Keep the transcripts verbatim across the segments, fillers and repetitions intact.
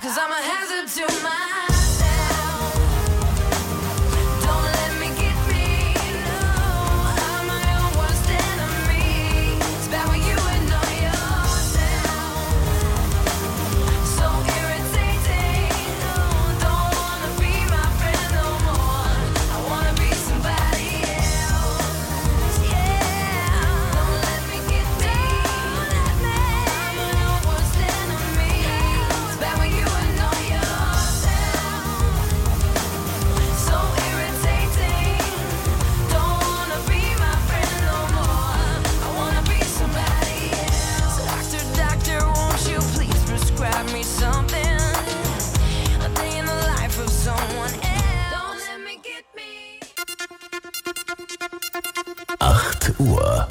'cause I'm a hazard to myself. acht Uhr.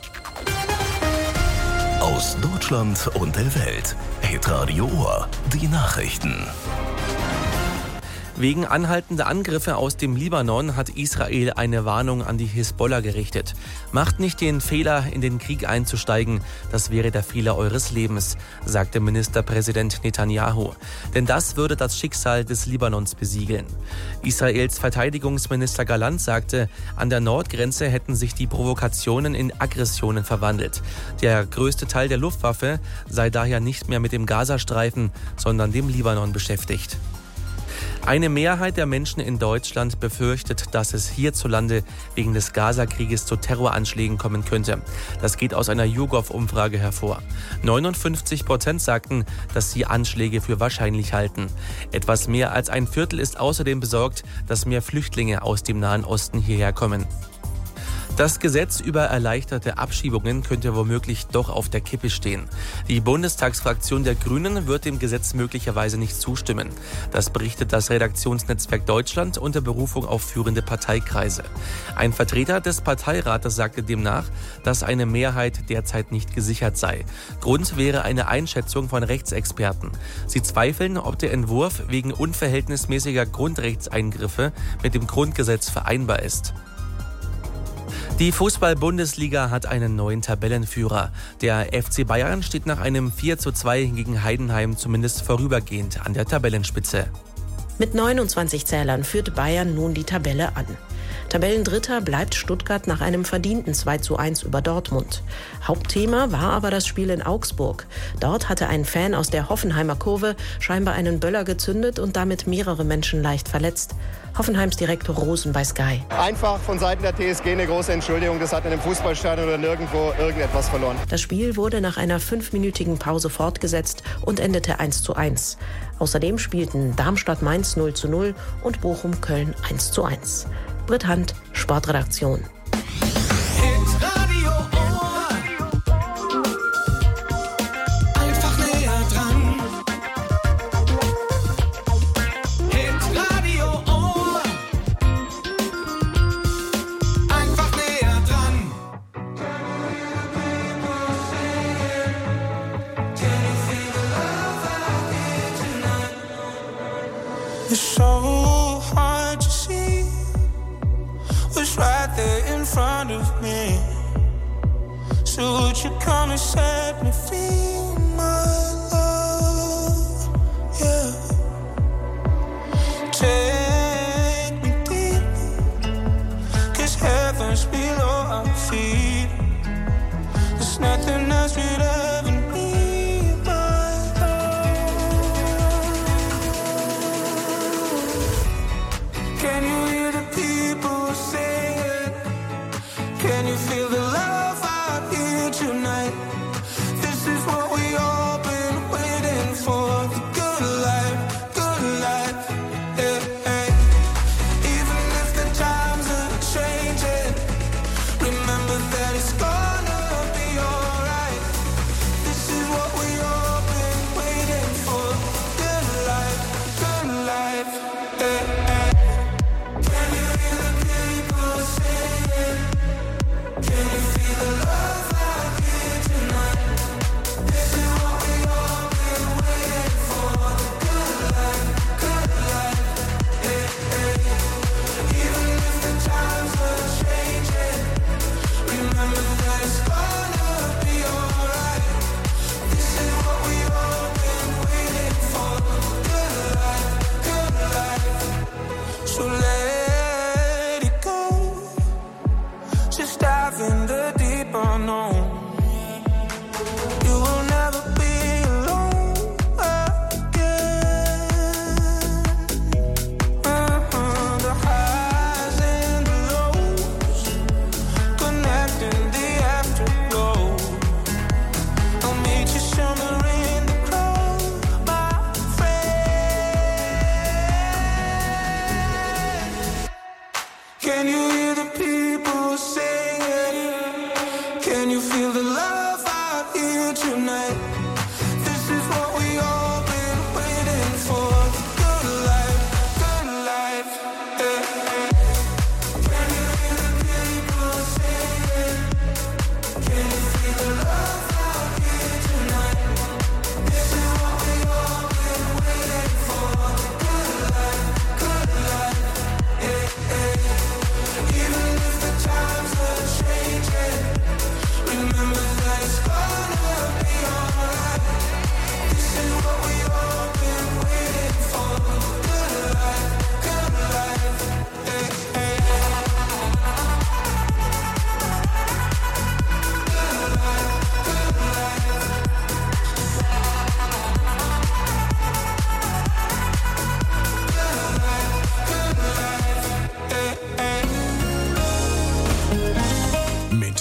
Aus Deutschland und der Welt. Hitradio Ohr. Die Nachrichten. Wegen anhaltender Angriffe aus dem Libanon hat Israel eine Warnung an die Hisbollah gerichtet. Macht nicht den Fehler, in den Krieg einzusteigen. Das wäre der Fehler eures Lebens, sagte Ministerpräsident Netanyahu. Denn das würde das Schicksal des Libanons besiegeln. Israels Verteidigungsminister Gallant sagte, an der Nordgrenze hätten sich die Provokationen in Aggressionen verwandelt. Der größte Teil der Luftwaffe sei daher nicht mehr mit dem Gazastreifen, sondern dem Libanon beschäftigt. Eine Mehrheit der Menschen in Deutschland befürchtet, dass es hierzulande wegen des Gaza-Krieges zu Terroranschlägen kommen könnte. Das geht aus einer YouGov-Umfrage hervor. neunundfünfzig Prozent sagten, dass sie Anschläge für wahrscheinlich halten. Etwas mehr als ein Viertel ist außerdem besorgt, dass mehr Flüchtlinge aus dem Nahen Osten hierher kommen. Das Gesetz über erleichterte Abschiebungen könnte womöglich doch auf der Kippe stehen. Die Bundestagsfraktion der Grünen wird dem Gesetz möglicherweise nicht zustimmen. Das berichtet das Redaktionsnetzwerk Deutschland unter Berufung auf führende Parteikreise. Ein Vertreter des Parteirates sagte demnach, dass eine Mehrheit derzeit nicht gesichert sei. Grund wäre eine Einschätzung von Rechtsexperten. Sie zweifeln, ob der Entwurf wegen unverhältnismäßiger Grundrechtseingriffe mit dem Grundgesetz vereinbar ist. Die Fußball-Bundesliga hat einen neuen Tabellenführer. Der F C Bayern steht nach einem vier zu zwei gegen Heidenheim zumindest vorübergehend an der Tabellenspitze. Mit neunundzwanzig Zählern führt Bayern nun die Tabelle an. Tabellendritter bleibt Stuttgart nach einem verdienten zwei zu eins über Dortmund. Hauptthema war aber das Spiel in Augsburg. Dort hatte ein Fan aus der Hoffenheimer Kurve scheinbar einen Böller gezündet und damit mehrere Menschen leicht verletzt. Hoffenheims Direktor Rosen bei Sky. Einfach von Seiten der T S G eine große Entschuldigung. Das hat in einem Fußballstadion oder nirgendwo irgendetwas verloren. Das Spiel wurde nach einer fünfminütigen Pause fortgesetzt und endete eins zu eins. Außerdem spielten Darmstadt-Mainz null zu null und Bochum-Köln eins zu eins. Britt Hand, Sportredaktion. It's so hard to see what's right there in front of me. So would you come and set me free, my love? Yeah. Take me deep, 'cause heaven's below our feet. There's nothing else we'd ever need, my love. Can you hear the people singing? Can you feel the love out here tonight? This is what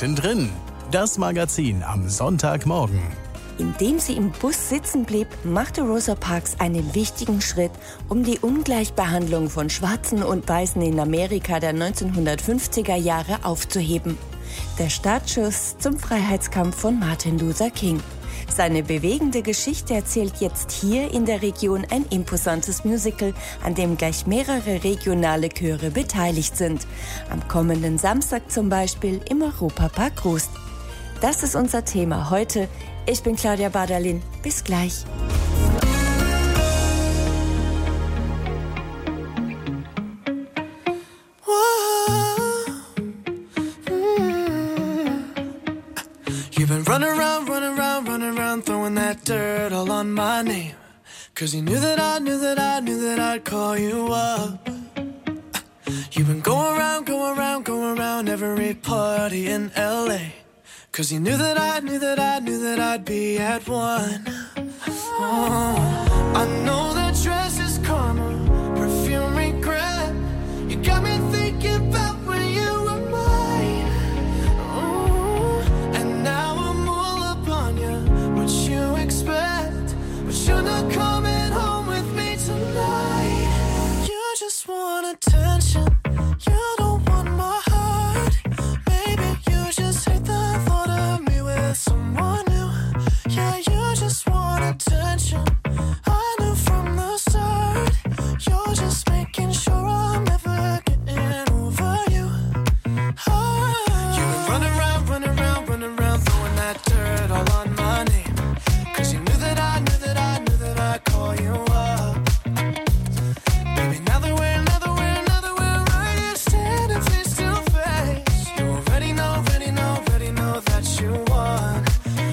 Mittendrin. Das Magazin am Sonntagmorgen. Indem sie im Bus sitzen blieb, machte Rosa Parks einen wichtigen Schritt, um die Ungleichbehandlung von Schwarzen und Weißen in Amerika der neunzehnhundertfünfziger Jahre aufzuheben. Der Startschuss zum Freiheitskampf von Martin Luther King. Seine bewegende Geschichte erzählt jetzt hier in der Region ein imposantes Musical, an dem gleich mehrere regionale Chöre beteiligt sind. Am kommenden Samstag zum Beispiel im Europapark Rust. Das ist unser Thema heute. Ich bin Claudia Badalin. Bis gleich. You've been running around, running around, running around, throwing that dirt all on my name. Cause you knew that I knew that I knew that I'd call you up. You've been going around, going around, going around every party in L A. Cause you knew that I knew that I knew that I'd be at one. Oh, I know that dress is karma, perfume regret. You got me thinking about when you were mine. Oh, and now I'm all up on you. What you expect? But you're not coming home with me tonight. You just want attention. You don't want my heart. Maybe you just hate the thought of me with someone new. Yeah, you just want attention. I knew from the start. You're just making sure I'm never getting over you. Oh. You've been running around, running around, running around, throwing that dirt all on my name. Cause you knew that I knew that I knew that I'd call you up. Baby, now that we're, now that we're, now that we're right here standing face to face, you already know, already know, already know that you won.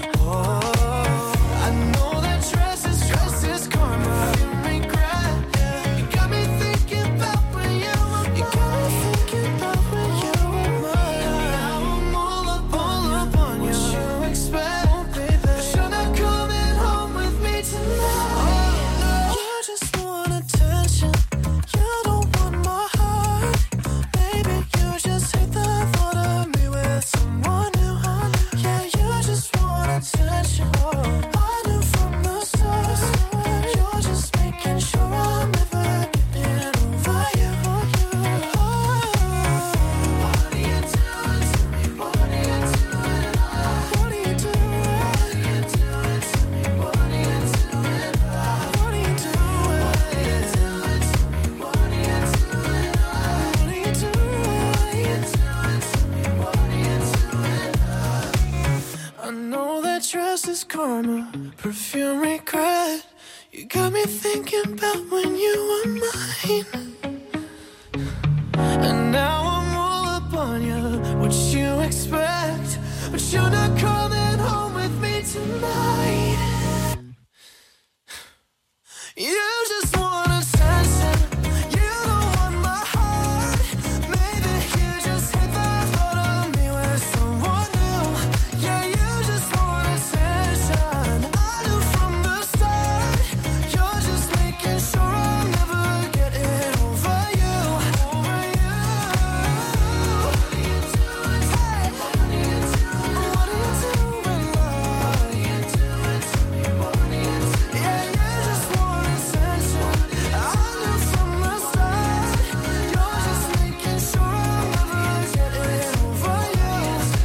Oh, I know that dress is, dress is karma, you regret. You got me thinking about when you were mine. You got me thinking about when you were mine. Now I'm all up, all up on you. What you expect? Oh, baby, but you're not coming home with me tonight. You just want attention. You don't want my heart. Maybe you just hate the thought of me with someone new. Yeah, you just want attention. I knew from the start. You're just making sure I'm never getting over you. Oh, what are you doing to me? What are you doing? What are you doing? What are you doing to me? What are you doing? What are you doing? What are you doing to me? What are you doing? What are you doing? What are you doing to me? What are you doing? I know that dress is karma, perfume regret. You got me thinking about when you were mine. And now I'm all up on you. What you expect? But you're not coming home with me tonight. You just want attention. You don't want my heart. Maybe you just hate the thought of me with someone new. Yeah, you just want attention. I knew from the start. You're just making sure I'm never getting over you. Over you. What are you doing? Hey, what are you doing? What are you doing? What are you doing to me? What are you doing? Yeah, you just want attention. I knew from the start. You're just making sure I'm never getting over you.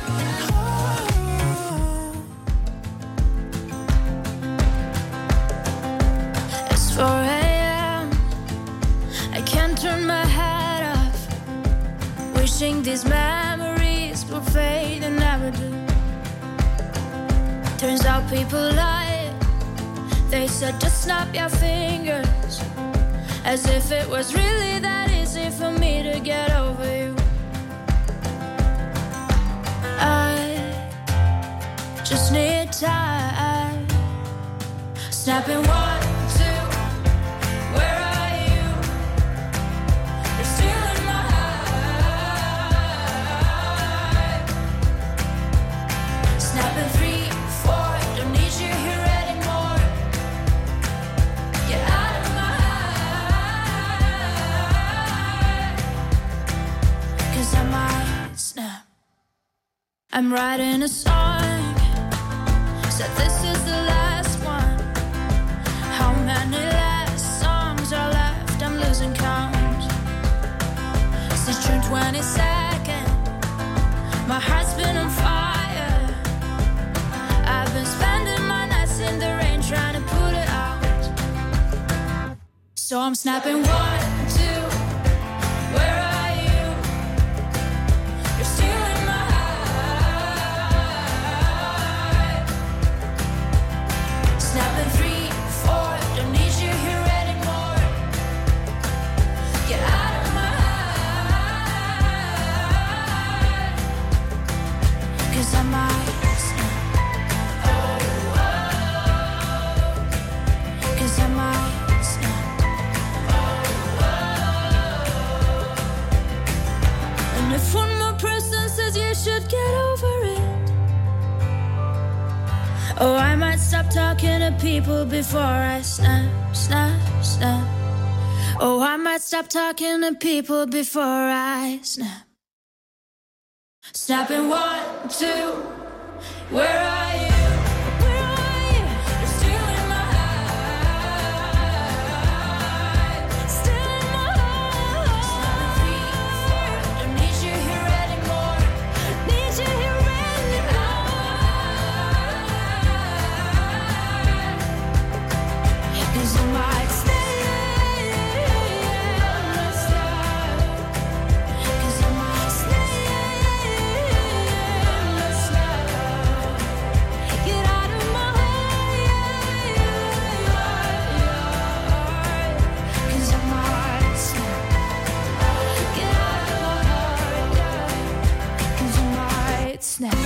It's four a.m. I can't turn my head off. Wishing these memories will fade and never do. Turns out people lie. They said just snap your fingers. As if it was really that easy for me to get over you. I just need time. Snapping one, two, where are you? You're still in my heart. Snapping three, four, don't need you here anymore. Get out of my heart. Cause I might snap. I'm writing a song, said this is the last one. How many last songs are left? I'm losing count. Since June twenty-second, my heart's been on fire. I've been spending my nights in the rain trying to put it out. So I'm snapping one, two, where are you? You're stealing my heart. Snapping three, four, don't need you here anymore. Get out of my heart. Cause I might snap. Oh, oh. Cause I might snap. And if one more person says you should get over it, oh, I might stop talking to people before I snap, snap, snap. Oh, I might stop talking to people before I snap. Snapping one, two, where are you? Where are you? You're stealing my heart. Stealing my heart. Snapping three, four, don't need you here anymore. Need you here anymore. Cause I might stay. Let's stop. Cause I might stay. Let's stop. Get out of my heart. Cause I might stop. Get out of my heart. Cause I might snap.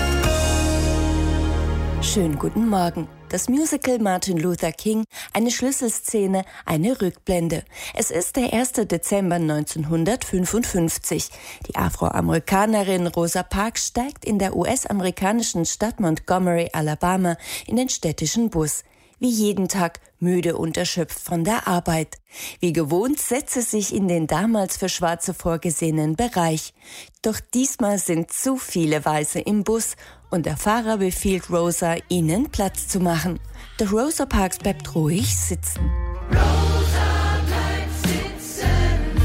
Schönen guten Morgen. Das Musical Martin Luther King, eine Schlüsselszene, eine Rückblende. Es ist der erste Dezember neunzehnhundertfünfundfünfzig. Die Afroamerikanerin Rosa Parks steigt in der U S-amerikanischen Stadt Montgomery, Alabama, in den städtischen Bus. Wie jeden Tag müde und erschöpft von der Arbeit. Wie gewohnt setzt sie sich in den damals für Schwarze vorgesehenen Bereich. Doch diesmal sind zu viele Weiße im Bus und der Fahrer befiehlt Rosa, ihnen Platz zu machen. Doch Rosa Parks bleibt ruhig sitzen. Rosa bleibt sitzen.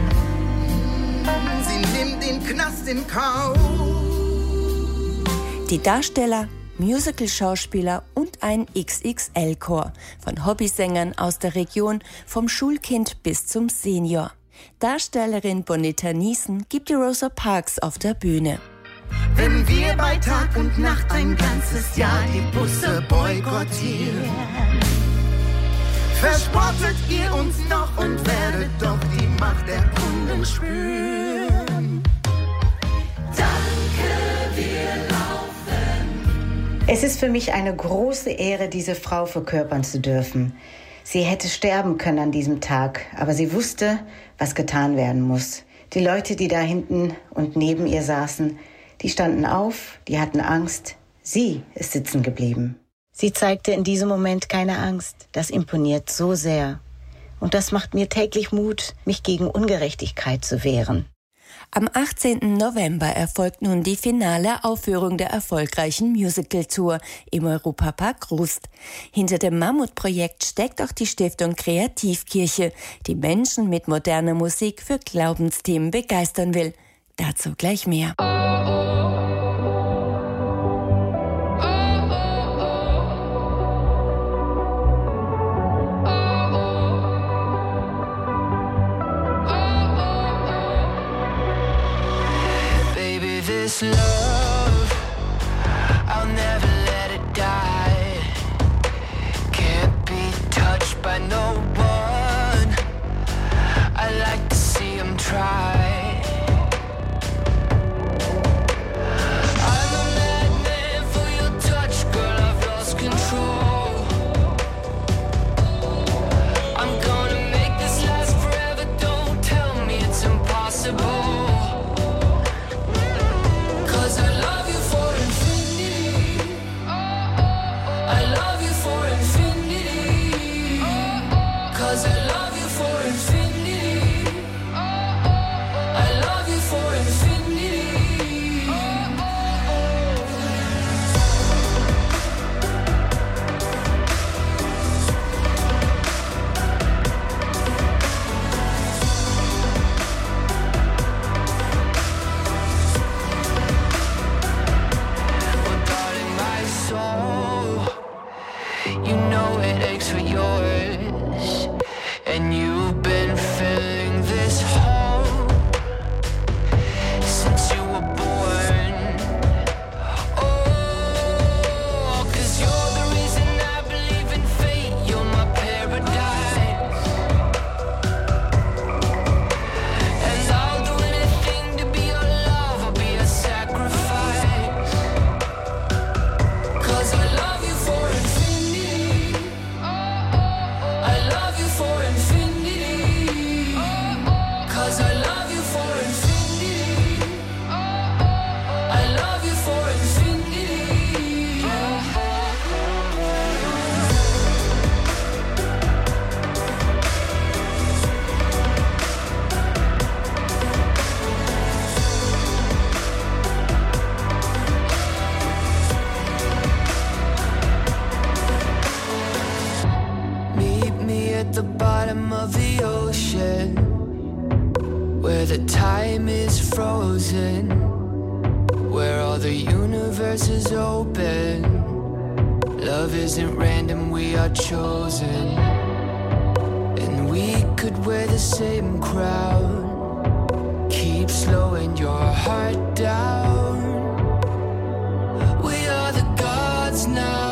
Sie nimmt den Knast in Kauf. Die Darsteller, Musical-Schauspieler und ein X X L-Chor von Hobbysängern aus der Region, vom Schulkind bis zum Senior. Darstellerin Bonita Neeson gibt die Rosa Parks auf der Bühne. Wenn wir bei Tag und Nacht ein ganzes Jahr die Busse boykottieren, verspottet ihr uns noch und werdet doch die Macht der Kunden spüren. Danke, wir laufen. Es ist für mich eine große Ehre, diese Frau verkörpern zu dürfen. Sie hätte sterben können an diesem Tag, aber sie wusste, was getan werden muss. Die Leute, die da hinten und neben ihr saßen, die standen auf, die hatten Angst. Sie ist sitzen geblieben. Sie zeigte in diesem Moment keine Angst. Das imponiert so sehr. Und das macht mir täglich Mut, mich gegen Ungerechtigkeit zu wehren. Am achtzehnten November erfolgt nun die finale Aufführung der erfolgreichen Musical-Tour im Europapark Rust. Hinter dem Mammutprojekt steckt auch die Stiftung Kreativkirche, die Menschen mit moderner Musik für Glaubensthemen begeistern will. Dazu gleich mehr. This love, I'll never let it die. Can't be touched by no one. I like to see 'em try. at the bottom of the ocean, where the time is frozen, where all the universe is open. Love isn't random, we are chosen. And we could wear the same crown. Keep slowing your heart down. We are the gods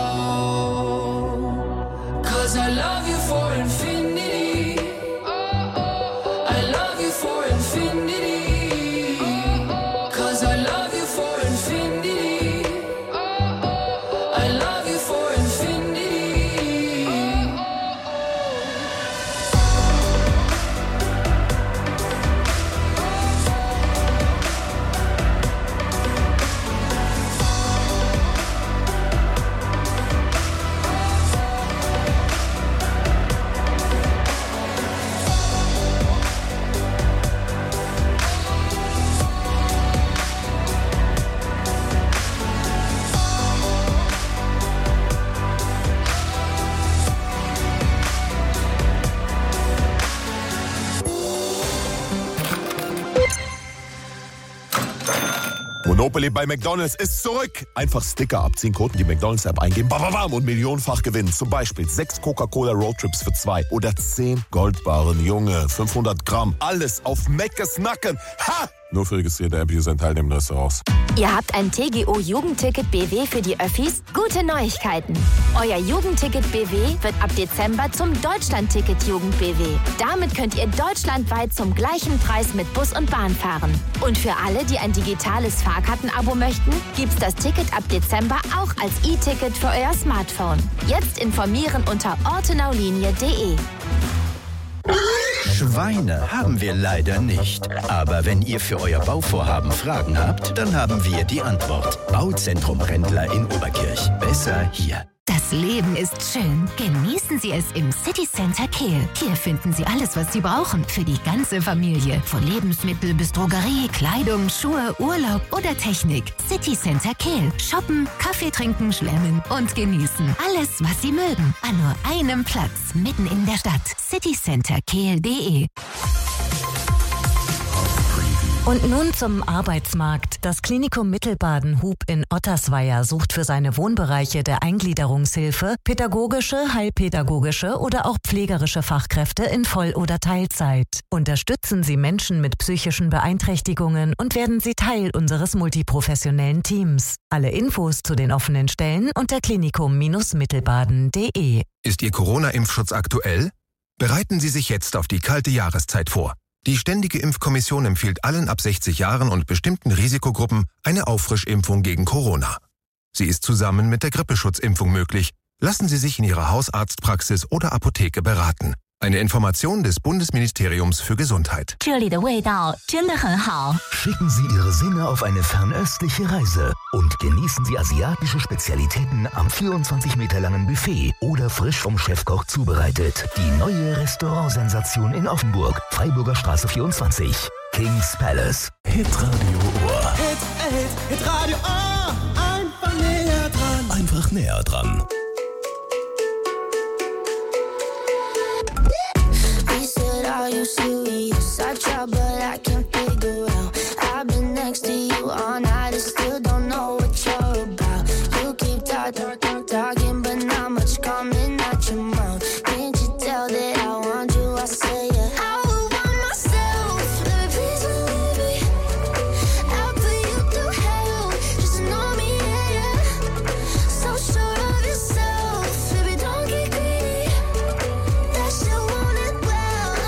now. Cause I love you for infinity. I love you for infinity. Cause I love you for infinity. I love you for infinity. Monopoly bei McDonald's ist zurück. Einfach Sticker abziehen, Code in die McDonald's-App eingeben, bam, bam, bam, und millionenfach gewinnen. Zum Beispiel sechs Coca-Cola Roadtrips für zwei oder zehn Goldbarren. Junge, fünfhundert Gramm. Alles auf Meckes Nacken. Ha! Nur für registrierte M Ps in teilnehmenden Restaurants. Ihr habt ein T G O-Jugendticket B W für die Öffis? Gute Neuigkeiten! Euer Jugendticket B W wird ab Dezember zum Deutschlandticket Jugend B W. Damit könnt ihr deutschlandweit zum gleichen Preis mit Bus und Bahn fahren. Und für alle, die ein digitales Fahrkartenabo möchten, gibt's das Ticket ab Dezember auch als E-Ticket für euer Smartphone. Jetzt informieren unter ortenaulinie punkt de. Schweine haben wir leider nicht. Aber wenn ihr für euer Bauvorhaben Fragen habt, dann haben wir die Antwort. Bauzentrum Rendler in Oberkirch. Besser hier. Das Leben ist schön. Genießen Sie es im City Center Kehl. Hier finden Sie alles, was Sie brauchen für die ganze Familie. Von Lebensmittel bis Drogerie, Kleidung, Schuhe, Urlaub oder Technik. City Center Kehl. Shoppen, Kaffee trinken, schwärmen und genießen. Alles, was Sie mögen. An nur einem Platz, mitten in der Stadt. city center kehl punkt de. Und nun zum Arbeitsmarkt. Das Klinikum Mittelbaden-Hub in Ottersweier sucht für seine Wohnbereiche der Eingliederungshilfe pädagogische, heilpädagogische oder auch pflegerische Fachkräfte in Voll- oder Teilzeit. Unterstützen Sie Menschen mit psychischen Beeinträchtigungen und werden Sie Teil unseres multiprofessionellen Teams. Alle Infos zu den offenen Stellen unter klinikum mittelbaden punkt de. Ist Ihr Corona-Impfschutz aktuell? Bereiten Sie sich jetzt auf die kalte Jahreszeit vor. Die Ständige Impfkommission empfiehlt allen ab sechzig Jahren und bestimmten Risikogruppen eine Auffrischimpfung gegen Corona. Sie ist zusammen mit der Grippeschutzimpfung möglich. Lassen Sie sich in Ihrer Hausarztpraxis oder Apotheke beraten. Eine Information des Bundesministeriums für Gesundheit. Schicken Sie Ihre Sinne auf eine fernöstliche Reise und genießen Sie asiatische Spezialitäten am vierundzwanzig Meter langen Buffet oder frisch vom Chefkoch zubereitet. Die neue Restaurantsensation in Offenburg, Freiburger Straße vierundzwanzig. King's Palace. Hitradio Ohr. Hit, Hit, Hitradio Ohr. Einfach näher dran. Einfach näher dran. Are you serious? I try, but I can't figure out. I've been next to you all night and still don't know what you're about. You keep talking, talking, but not much coming out your mouth. Can't you tell that I want you? I say yeah. I would want myself, baby, please believe me. I'll put you through hell, just know me, yeah, yeah. So sure of yourself, baby, don't get greedy. That shit want it well.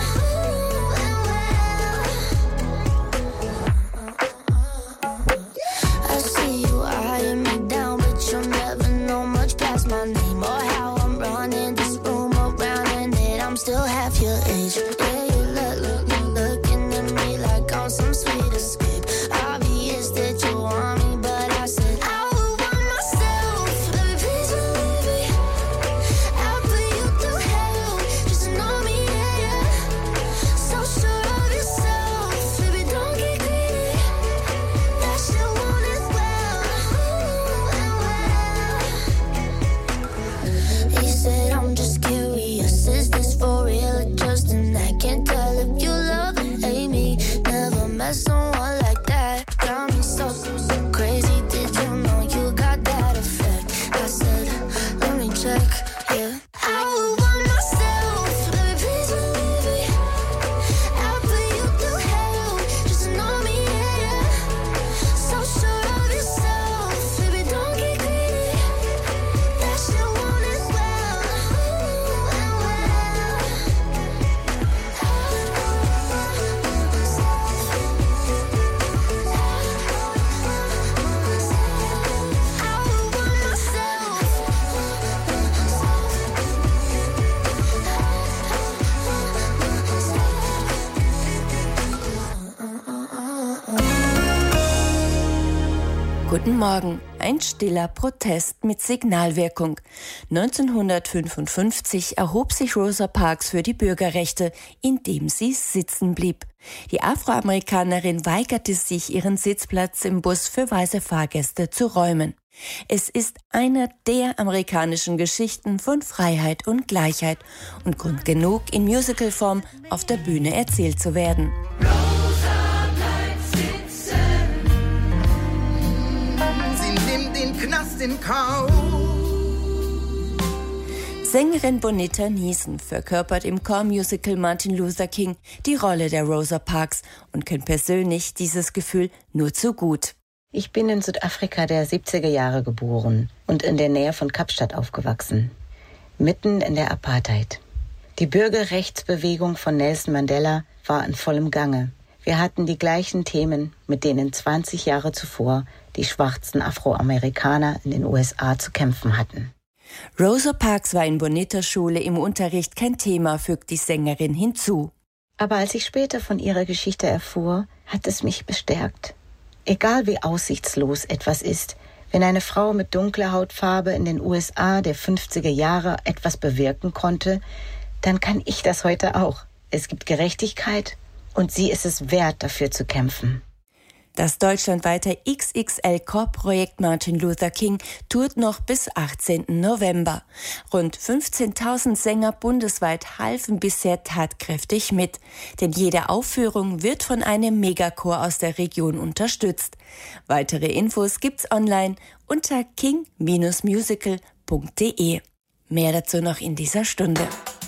My name or how I'm running this room around and that I'm still half your age. Yeah, you look, look, you looking at me like I'm some sweet escape. Obvious that you want me, but I said I would want myself. Baby, please believe me. I'll put you through hell, just know me, yeah, yeah. So sure of yourself, baby, don't get greedy. That shit want it well, and well. He said, I'm just curious, is this for real? Guten Morgen. Ein stiller Protest mit Signalwirkung. neunzehnhundertfünfundfünfzig erhob sich Rosa Parks für die Bürgerrechte, indem sie sitzen blieb. Die Afroamerikanerin weigerte sich, ihren Sitzplatz im Bus für weiße Fahrgäste zu räumen. Es ist eine der amerikanischen Geschichten von Freiheit und Gleichheit und Grund genug, in Musicalform auf der Bühne erzählt zu werden. Knast in Kauf. Sängerin Bonita Neeson verkörpert im Chormusical Martin Luther King die Rolle der Rosa Parks und kennt persönlich dieses Gefühl nur zu gut. Ich bin in Südafrika der siebziger Jahre geboren und in der Nähe von Kapstadt aufgewachsen, mitten in der Apartheid. Die Bürgerrechtsbewegung von Nelson Mandela war in vollem Gange. Wir hatten die gleichen Themen, mit denen zwanzig Jahre zuvor die schwarzen Afroamerikaner in den U S A zu kämpfen hatten. Rosa Parks war in Bonitas Schule im Unterricht kein Thema, fügt die Sängerin hinzu. Aber als ich später von ihrer Geschichte erfuhr, hat es mich bestärkt. Egal wie aussichtslos etwas ist, wenn eine Frau mit dunkler Hautfarbe in den U S A der fünfziger Jahre etwas bewirken konnte, dann kann ich das heute auch. Es gibt Gerechtigkeit und sie ist es wert, dafür zu kämpfen. Das deutschlandweite X X L-Chorprojekt Martin Luther King tourt noch bis achtzehnten November. Rund fünfzehntausend Sänger bundesweit halfen bisher tatkräftig mit. Denn jede Aufführung wird von einem Megachor aus der Region unterstützt. Weitere Infos gibt's online unter king Bindestrich musical Punkt de. Mehr dazu noch in dieser Stunde.